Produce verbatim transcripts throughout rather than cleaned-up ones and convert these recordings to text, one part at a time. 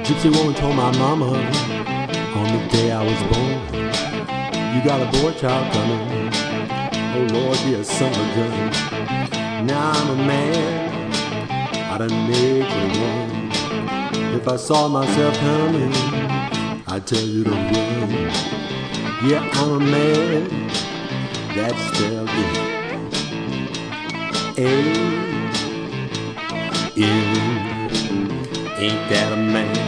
Gypsy woman told my mama on the day I was born, you got a boy child coming. Oh Lord, be a son of a gun. Now I'm a man, I done made it one. If I saw myself coming, I'd tell you to run. Yeah, I'm a man, that's spelled it. A N, ain't that a man?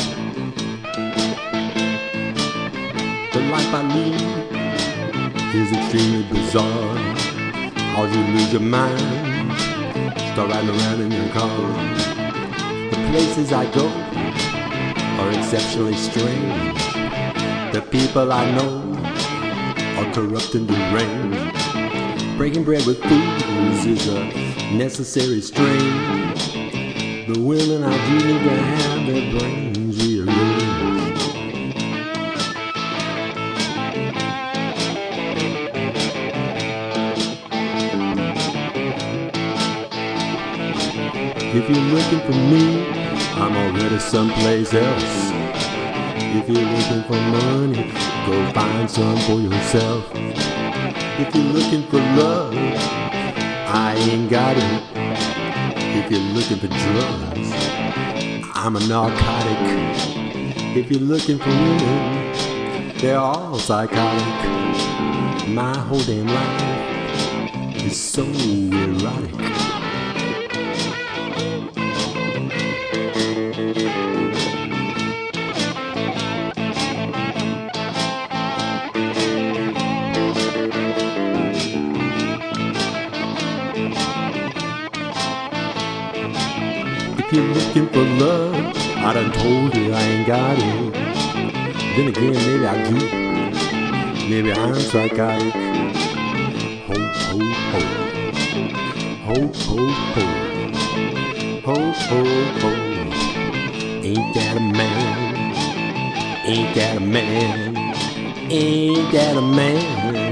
The life I lead is extremely bizarre. How you lose your mind, start riding around in your car. The places I go are exceptionally strange. The people I know are corrupt and deranged. Breaking bread with fools is a necessary strain. The women I do need to have their brains rearranged. If you're looking for me, I'm already someplace else. If you're looking for money, go find some for yourself. If you're looking for love, I ain't got it. If you're looking for drugs, I'm a narcotic. If you're looking for women, they're all psychotic. My whole damn life is so erotic. If you're looking for love, I done told you I ain't got it. Then again, maybe I do. Maybe I'm psychotic. Ho, ho, ho. Ho, ho, ho. Ho, ho, ho. Ain't that a man? Ain't that a man? Ain't that a man?